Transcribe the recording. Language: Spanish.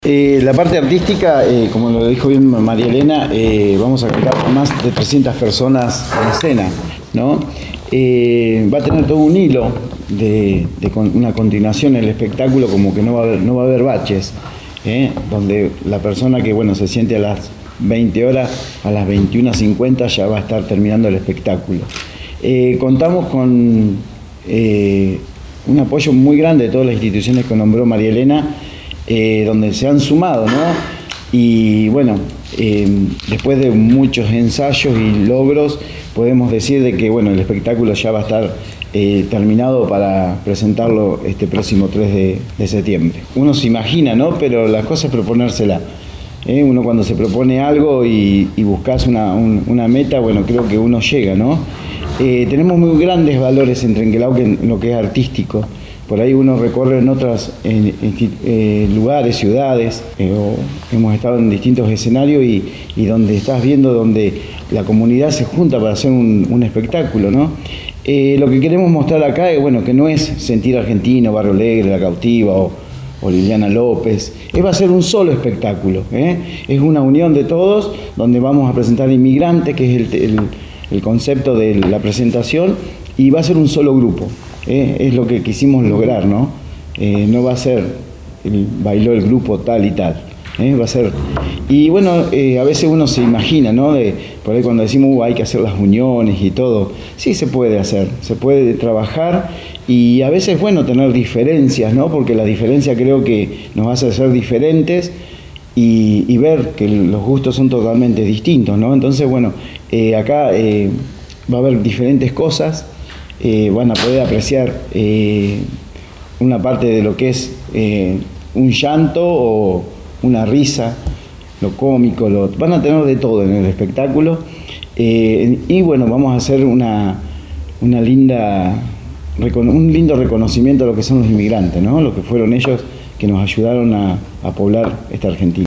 La parte artística, como lo dijo bien María Elena, vamos a contar con más de 300 personas en escena, ¿no? Va a tener todo un hilo de una continuación en el espectáculo, como que no va a haber baches, donde la persona que se siente a las 20 horas, a las 21:50 ya va a estar terminando el espectáculo. Contamos con un apoyo muy grande de todas las instituciones que nombró María Elena, donde se han sumado, ¿no? Y después de muchos ensayos y logros, podemos decir de que el espectáculo ya va a estar terminado para presentarlo este próximo 3 de septiembre. Uno se imagina, ¿no? Pero la cosa es proponérsela. Uno cuando se propone algo y buscas una meta, creo que uno llega, ¿no? Tenemos muy grandes valores en Trenquelao en lo que es artístico. Por ahí uno recorre en otros lugares, ciudades, hemos estado en distintos escenarios y donde estás viendo donde la comunidad se junta para hacer un espectáculo, ¿no? Lo que queremos mostrar acá es que no es Sentir Argentino, Barrio Alegre, La Cautiva o Liliana López. Va a ser un solo espectáculo, es una unión de todos donde vamos a presentar Inmigrante, que es el concepto de la presentación, y va a ser un solo grupo. Es lo que quisimos lograr, ¿no? No va a ser bailó el grupo tal y tal, va a ser. Y a veces uno se imagina, ¿no? Por ahí cuando decimos hay que hacer las uniones y todo, sí se puede hacer, se puede trabajar y a veces tener diferencias, ¿no? Porque la diferencia creo que nos hace ser diferentes y ver que los gustos son totalmente distintos, ¿no? Entonces, acá va a haber diferentes cosas. Van a poder apreciar una parte de lo que es un llanto o una risa, lo cómico, van a tener de todo en el espectáculo y vamos a hacer un lindo reconocimiento a lo que son los inmigrantes, ¿no? Lo que fueron ellos que nos ayudaron a poblar esta Argentina.